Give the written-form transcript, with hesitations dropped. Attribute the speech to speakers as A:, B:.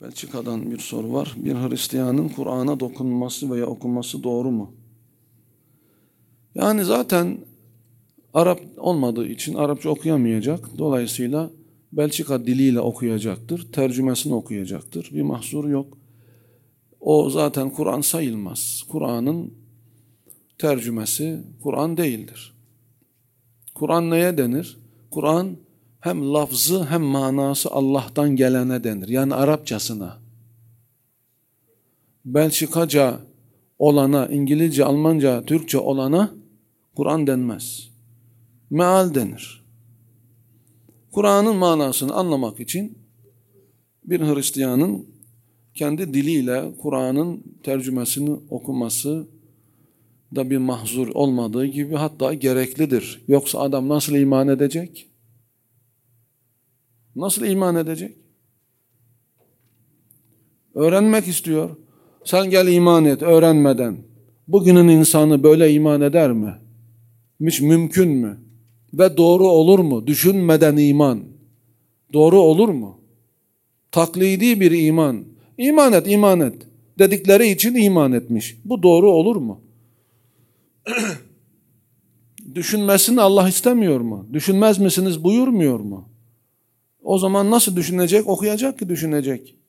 A: Belçika'dan bir soru var. Bir Hristiyanın Kur'an'a dokunması veya okuması doğru mu? Yani zaten Arap olmadığı için Arapça okuyamayacak. Dolayısıyla Belçika diliyle okuyacaktır. Tercümesini okuyacaktır. Bir mahsuru yok. O zaten Kur'an sayılmaz. Kur'an'ın tercümesi Kur'an değildir. Kur'an neye denir? Kur'an hem lafzı hem manası Allah'tan gelene denir. Yani Arapçasına. Belçikaca olana, İngilizce, Almanca, Türkçe olana Kur'an denmez. Meal denir. Kur'an'ın manasını anlamak için bir Hristiyanın kendi diliyle Kur'an'ın tercümesini okuması da bir mahzur olmadığı gibi hatta gereklidir. Yoksa adam nasıl iman edecek? Nasıl iman edecek? Öğrenmek istiyor. Sen gel iman et öğrenmeden. Bugünün insanı böyle iman eder mi? Hiç mümkün mü? Ve doğru olur mu? Düşünmeden iman. Doğru olur mu? Taklidi bir iman. İman et, iman et. Dedikleri için iman etmiş. Bu doğru olur mu? Düşünmesini Allah istemiyor mu? Düşünmez misiniz buyurmuyor mu? O zaman nasıl düşünecek? Okuyacak ki düşünecek.